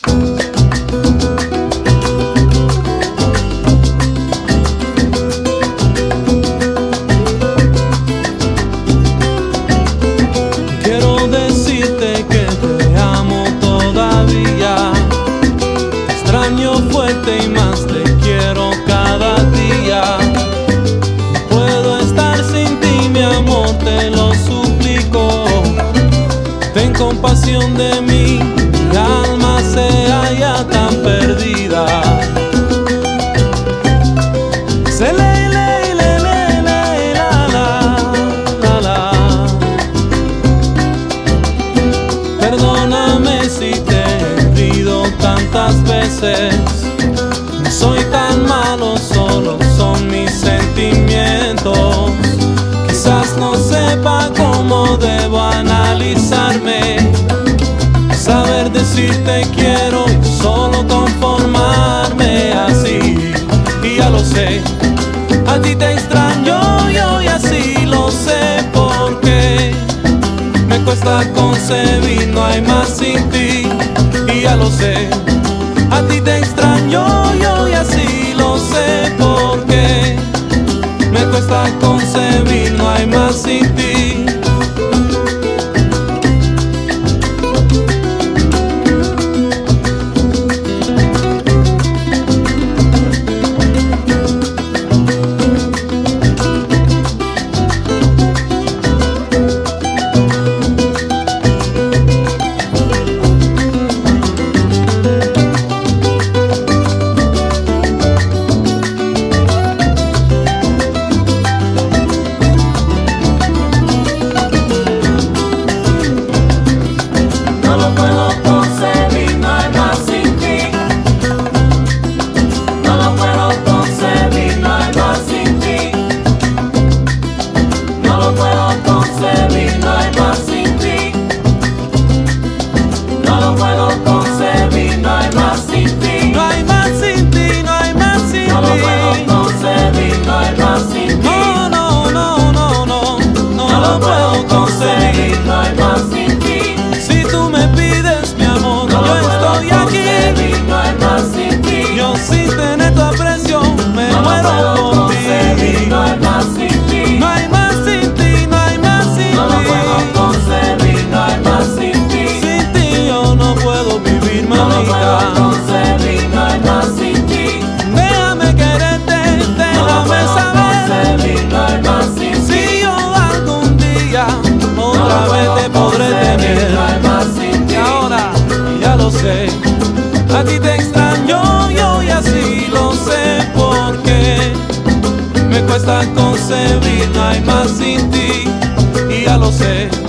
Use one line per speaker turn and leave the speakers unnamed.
Quiero decirte que te amo todavía. Te extraño fuerte y más te quiero cada día. No puedo estar sin ti, mi amor, te lo suplico. Ten compasión de mí, mi alma se halla tan perdida. Se le Perdóname si te he herido tantas veces. No soy tan malo, solo son mis sentimientos. Quizás no sepa cómo debo analizarme, saber decirte quiero y solo conformarme así. Y ya lo sé, a ti te extraño yo y así lo sé porque me cuesta concebir, no hay más sin ti. Y ya lo sé, a ti te extraño yo y así lo sé porque me cuesta concebir, no hay más sin ti. A ti te extraño yo y así lo sé porque me cuesta concebir, no hay más sin ti. Y ya lo sé.